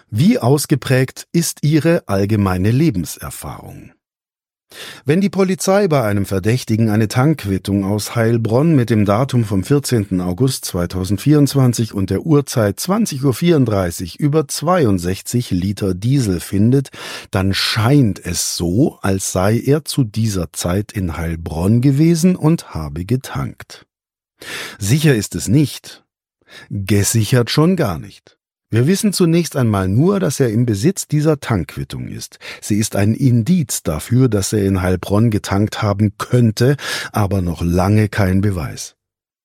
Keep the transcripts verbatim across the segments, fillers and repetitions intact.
Wie ausgeprägt ist Ihre allgemeine Lebenserfahrung? Wenn die Polizei bei einem Verdächtigen eine Tankquittung aus Heilbronn mit dem Datum vom vierzehnten August zweitausendvierundzwanzig und der Uhrzeit zwanzig Uhr vierunddreißig über zweiundsechzig Liter Diesel findet, dann scheint es so, als sei er zu dieser Zeit in Heilbronn gewesen und habe getankt. Sicher ist es nicht. Gesichert schon gar nicht. Wir wissen zunächst einmal nur, dass er im Besitz dieser Tankquittung ist. Sie ist ein Indiz dafür, dass er in Heilbronn getankt haben könnte, aber noch lange kein Beweis.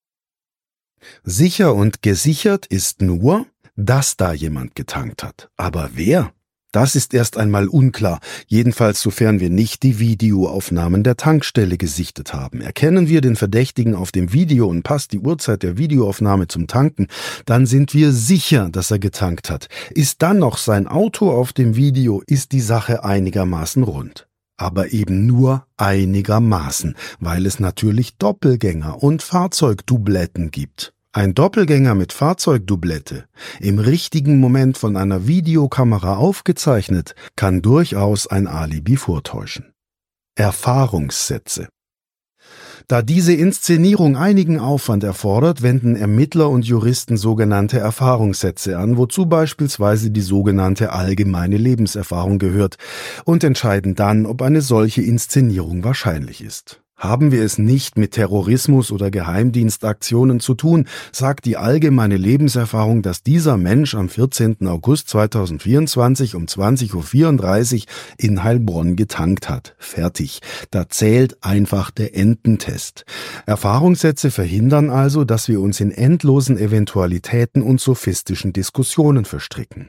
Sicher und gesichert ist nur, dass da jemand getankt hat. Aber wer? Das ist erst einmal unklar, jedenfalls sofern wir nicht die Videoaufnahmen der Tankstelle gesichtet haben. Erkennen wir den Verdächtigen auf dem Video und passt die Uhrzeit der Videoaufnahme zum Tanken, dann sind wir sicher, dass er getankt hat. Ist dann noch sein Auto auf dem Video, ist die Sache einigermaßen rund. Aber eben nur einigermaßen, weil es natürlich Doppelgänger und Fahrzeugdubletten gibt. Ein Doppelgänger mit Fahrzeugdoublette, im richtigen Moment von einer Videokamera aufgezeichnet, kann durchaus ein Alibi vortäuschen. Erfahrungssätze. Da diese Inszenierung einigen Aufwand erfordert, wenden Ermittler und Juristen sogenannte Erfahrungssätze an, wozu beispielsweise die sogenannte allgemeine Lebenserfahrung gehört, und entscheiden dann, ob eine solche Inszenierung wahrscheinlich ist. Haben wir es nicht mit Terrorismus oder Geheimdienstaktionen zu tun, sagt die allgemeine Lebenserfahrung, dass dieser Mensch am vierzehnten August zweitausendvierundzwanzig um zwanzig Uhr vierunddreißig in Heilbronn getankt hat. Fertig. Da zählt einfach der Ententest. Erfahrungssätze verhindern also, dass wir uns in endlosen Eventualitäten und sophistischen Diskussionen verstricken.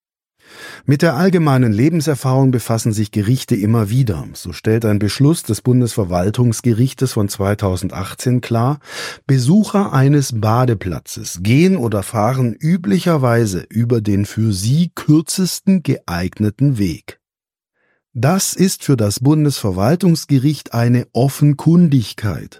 Mit der allgemeinen Lebenserfahrung befassen sich Gerichte immer wieder. So stellt ein Beschluss des Bundesverwaltungsgerichtes von zweitausendachtzehn klar, Besucher eines Badeplatzes gehen oder fahren üblicherweise über den für sie kürzesten geeigneten Weg. Das ist für das Bundesverwaltungsgericht eine Offenkundigkeit.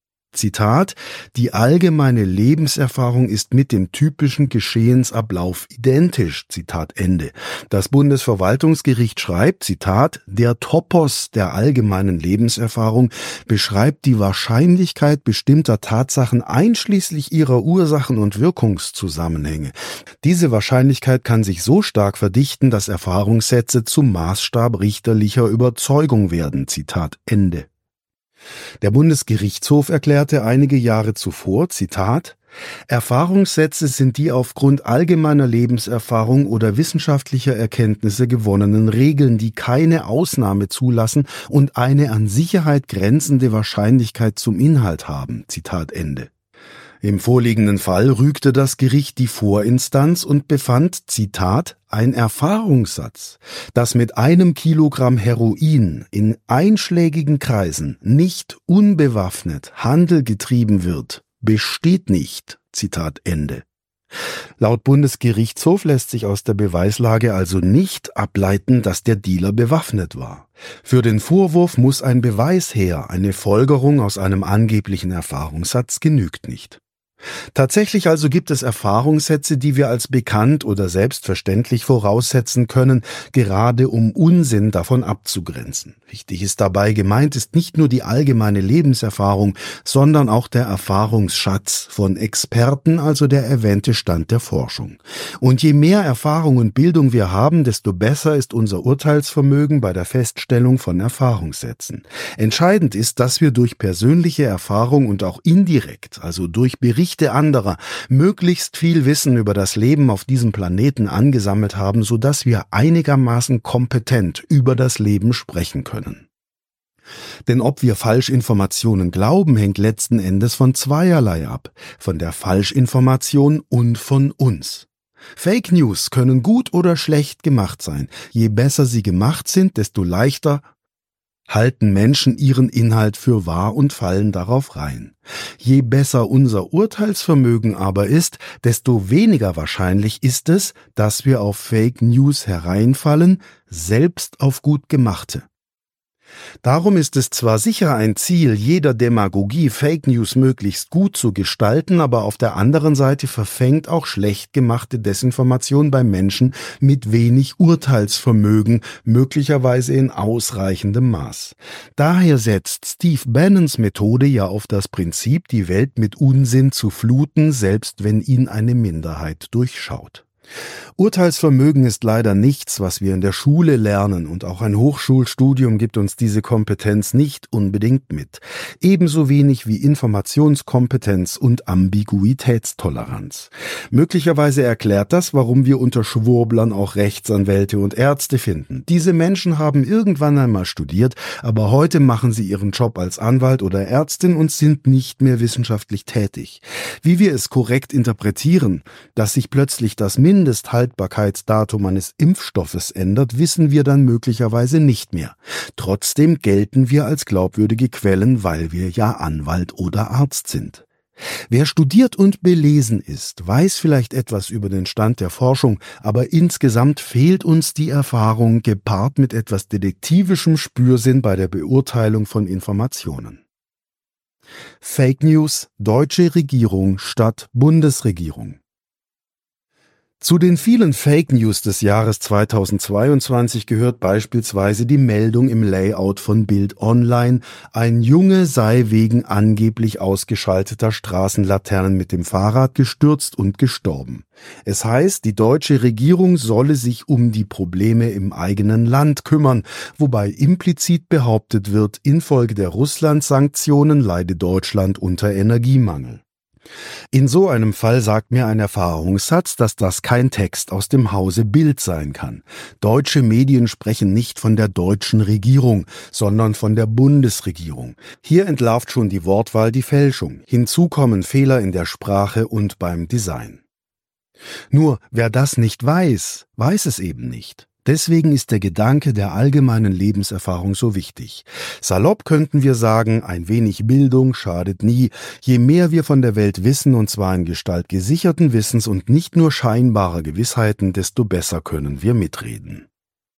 Zitat, die allgemeine Lebenserfahrung ist mit dem typischen Geschehensablauf identisch, Zitat Ende. Das Bundesverwaltungsgericht schreibt, Zitat, der Topos der allgemeinen Lebenserfahrung beschreibt die Wahrscheinlichkeit bestimmter Tatsachen einschließlich ihrer Ursachen- und Wirkungszusammenhänge. Diese Wahrscheinlichkeit kann sich so stark verdichten, dass Erfahrungssätze zum Maßstab richterlicher Überzeugung werden, Zitat Ende. Der Bundesgerichtshof erklärte einige Jahre zuvor, Zitat, Erfahrungssätze sind die aufgrund allgemeiner Lebenserfahrung oder wissenschaftlicher Erkenntnisse gewonnenen Regeln, die keine Ausnahme zulassen und eine an Sicherheit grenzende Wahrscheinlichkeit zum Inhalt haben. Zitat Ende. Im vorliegenden Fall rügte das Gericht die Vorinstanz und befand, Zitat, ein Erfahrungssatz, dass mit einem Kilogramm Heroin in einschlägigen Kreisen nicht unbewaffnet Handel getrieben wird, besteht nicht. Zitat Ende. Laut Bundesgerichtshof lässt sich aus der Beweislage also nicht ableiten, dass der Dealer bewaffnet war. Für den Vorwurf muss ein Beweis her, eine Folgerung aus einem angeblichen Erfahrungssatz genügt nicht. Tatsächlich also gibt es Erfahrungssätze, die wir als bekannt oder selbstverständlich voraussetzen können, gerade um Unsinn davon abzugrenzen. Wichtig ist dabei, gemeint ist nicht nur die allgemeine Lebenserfahrung, sondern auch der Erfahrungsschatz von Experten, also der erwähnte Stand der Forschung. Und je mehr Erfahrung und Bildung wir haben, desto besser ist unser Urteilsvermögen bei der Feststellung von Erfahrungssätzen. Entscheidend ist, dass wir durch persönliche Erfahrung und auch indirekt, also durch Berichte anderer, möglichst viel Wissen über das Leben auf diesem Planeten angesammelt haben, sodass wir einigermaßen kompetent über das Leben sprechen können. Denn ob wir Falschinformationen glauben, hängt letzten Endes von zweierlei ab, von der Falschinformation und von uns. Fake News können gut oder schlecht gemacht sein. Je besser sie gemacht sind, desto leichter halten Menschen ihren Inhalt für wahr und fallen darauf rein. Je besser unser Urteilsvermögen aber ist, desto weniger wahrscheinlich ist es, dass wir auf Fake News hereinfallen, selbst auf gut gemachte. Darum ist es zwar sicher ein Ziel, jeder Demagogie Fake News möglichst gut zu gestalten, aber auf der anderen Seite verfängt auch schlecht gemachte Desinformation bei Menschen mit wenig Urteilsvermögen, möglicherweise in ausreichendem Maß. Daher setzt Steve Bannons Methode ja auf das Prinzip, die Welt mit Unsinn zu fluten, selbst wenn ihn eine Minderheit durchschaut. Urteilsvermögen ist leider nichts, was wir in der Schule lernen, und auch ein Hochschulstudium gibt uns diese Kompetenz nicht unbedingt mit. Ebenso wenig wie Informationskompetenz und Ambiguitätstoleranz. Möglicherweise erklärt das, warum wir unter Schwurblern auch Rechtsanwälte und Ärzte finden. Diese Menschen haben irgendwann einmal studiert, aber heute machen sie ihren Job als Anwalt oder Ärztin und sind nicht mehr wissenschaftlich tätig. Wie wir es korrekt interpretieren, dass sich plötzlich das Mindesthaltbarkeitsdatum eines Impfstoffes ändert, wissen wir dann möglicherweise nicht mehr. Trotzdem gelten wir als glaubwürdige Quellen, weil wir ja Anwalt oder Arzt sind. Wer studiert und belesen ist, weiß vielleicht etwas über den Stand der Forschung, aber insgesamt fehlt uns die Erfahrung gepaart mit etwas detektivischem Spürsinn bei der Beurteilung von Informationen. Fake News, deutsche Regierung statt Bundesregierung. Zu den vielen Fake News des Jahres zweitausendzweiundzwanzig gehört beispielsweise die Meldung im Layout von Bild Online, ein Junge sei wegen angeblich ausgeschalteter Straßenlaternen mit dem Fahrrad gestürzt und gestorben. Es heißt, die deutsche Regierung solle sich um die Probleme im eigenen Land kümmern, wobei implizit behauptet wird, infolge der Russland-Sanktionen leide Deutschland unter Energiemangel. In so einem Fall sagt mir ein Erfahrungssatz, dass das kein Text aus dem Hause Bild sein kann. Deutsche Medien sprechen nicht von der deutschen Regierung, sondern von der Bundesregierung. Hier entlarvt schon die Wortwahl die Fälschung. Hinzu kommen Fehler in der Sprache und beim Design. Nur wer das nicht weiß, weiß es eben nicht. Deswegen ist der Gedanke der allgemeinen Lebenserfahrung so wichtig. Salopp könnten wir sagen, ein wenig Bildung schadet nie. Je mehr wir von der Welt wissen, und zwar in Gestalt gesicherten Wissens und nicht nur scheinbarer Gewissheiten, desto besser können wir mitreden.